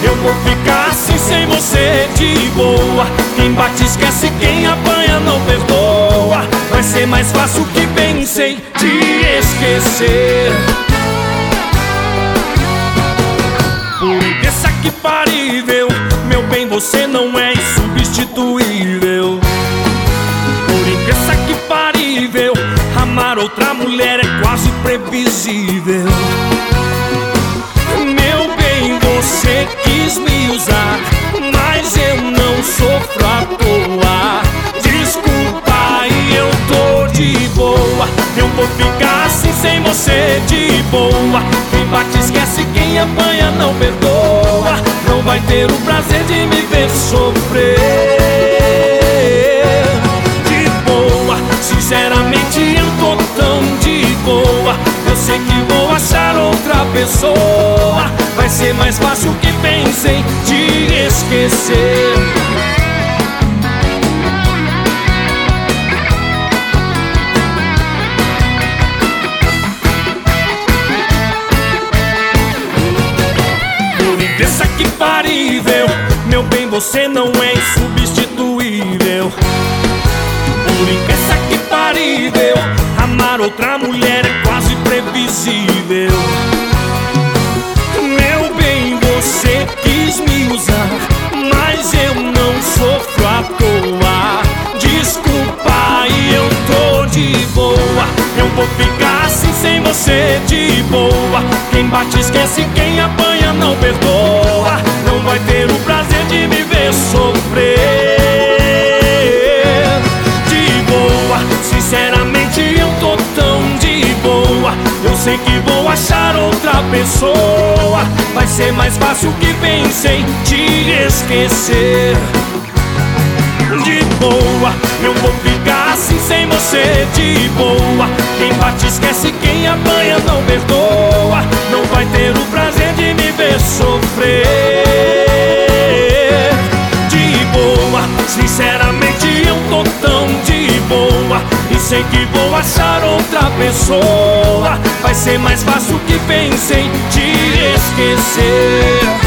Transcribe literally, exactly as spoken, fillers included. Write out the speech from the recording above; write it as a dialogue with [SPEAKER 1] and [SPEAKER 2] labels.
[SPEAKER 1] Eu vou ficar assim sem você de boa. Quem bate esquece, quem apanha não perdoa. Vai ser mais fácil que pensei te esquecer. Por essa que parível, meu bem, você não é insubstituível. Por essa que parível, amar outra mulher é quase previsível. Meu bem, você quis me usar, mas eu não sofro à toa. Desculpa, e eu tô de boa. Eu vou ficar assim sem você de boa. Quem bate esquece, quem apanha não perdoa. Não vai ter o prazer de me ver sofrer. De boa, sinceramente eu tô tão de boa. Eu sei que vou achar outra pessoa. Vai ser mais fácil que pensei te esquecer. Essa que parível, meu bem, você não é insubstituível. Por essa que parível, amar outra mulher é quase previsível. Meu bem, você quis me usar, mas eu não sofro à toa. Desculpa, e eu tô de boa. Eu vou ficar assim sem você de boa. Quem bate esquece, quem apanha não perdoa. Não vai ter o prazer de me ver sofrer. De boa, sinceramente eu tô tão de boa. Eu sei que vou achar outra pessoa. Vai ser mais fácil que pensei te esquecer. De boa, eu vou ficar assim sem você de boa. Quem bate esquece, quem apanha não perdoa. Não vai ter o prazer de me ver sofrer. De boa, sinceramente eu tô tão de boa. E sei que vou achar outra pessoa. Vai ser mais fácil que pensei te esquecer.